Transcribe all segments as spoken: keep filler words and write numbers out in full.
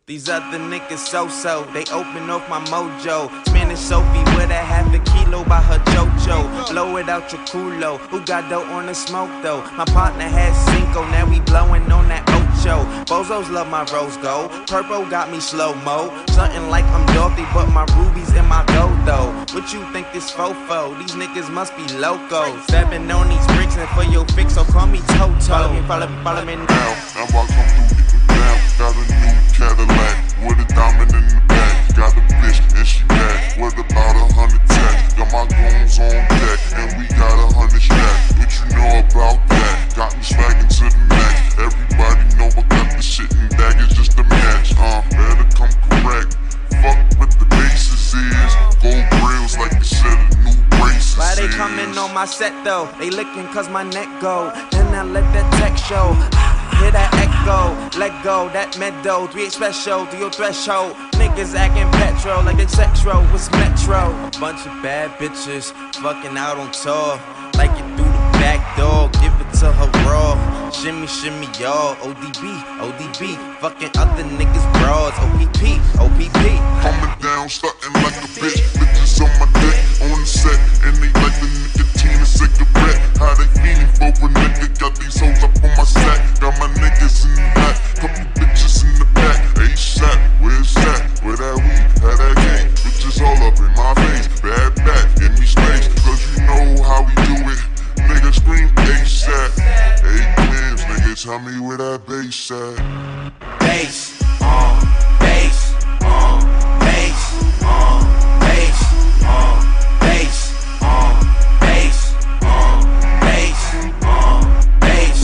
These other niggas so-so, they open off my mojo. Spinning Sophie with a half a kilo by her JoJo. Blow it out your culo, who got dough on the smoke though? My partner had Cinco, now we blowing on that Ocho. Bozos love my rose gold, purple got me slow-mo. Something like I'm Dorothy, but my rubies in my gold though. What you think this fofo? These niggas must be loco. Stepping on these bricks and for your fix, so call me Toto. Follow me, follow me, follow me now. Now I come through, get the down. Got a new Cadillac with a diamond in the back. Got a bitch and she bad with about a hundred tats. Got my goons on deck and we got a hundred stacks. What you know about that? Got me swagging to the max. Everybody know I got the shit and that is just a match. Uh, better come correct. Fuck what the bases is. Gold grills like you said, a new braces. Why they coming on my set though? They looking cause my neck go. Then I let that tech show. Hear that echo, let go, that meadow, three eight special to your threshold. Niggas acting petro like they sexro, what's metro? A bunch of bad bitches fucking out on tour. Like it through the back door, give it to her raw. Shimmy, shimmy, y'all, O D B, O D B. Fucking other niggas bras, O P P, O P P. Coming down, starting like a bitch. Bitches on my dick, on the set, and they like the nicotine and cigarette. How they feeling for a nigga? Got these hoes up on my sack. Got my niggas in the back, couple bitches in the back. A$AP, where's that? Where that weed? How that gang? Bitches all up in my face. Bad back, give me space, cause you know how we do it. Nigga scream A$AP. Eight clams, nigga, tell me where that bass at. Bass, uh, bass, uh, bass, uh, bass, uh, bass, uh, bass, uh, bass, uh, bass,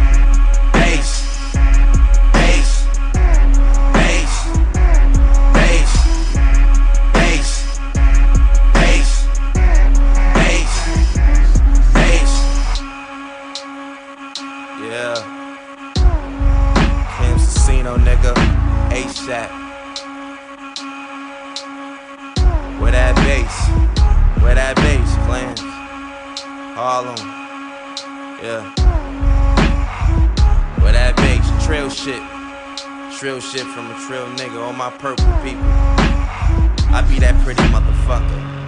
bass, bass, bass, bass, bass, bass, bass, bass. Yeah. Casino nigga, A$AP. Where that bass? Where that bass? Clans, Harlem, yeah. Where that bass? Trill shit, trill shit from a trill nigga. All my purple people, I be that pretty motherfucker.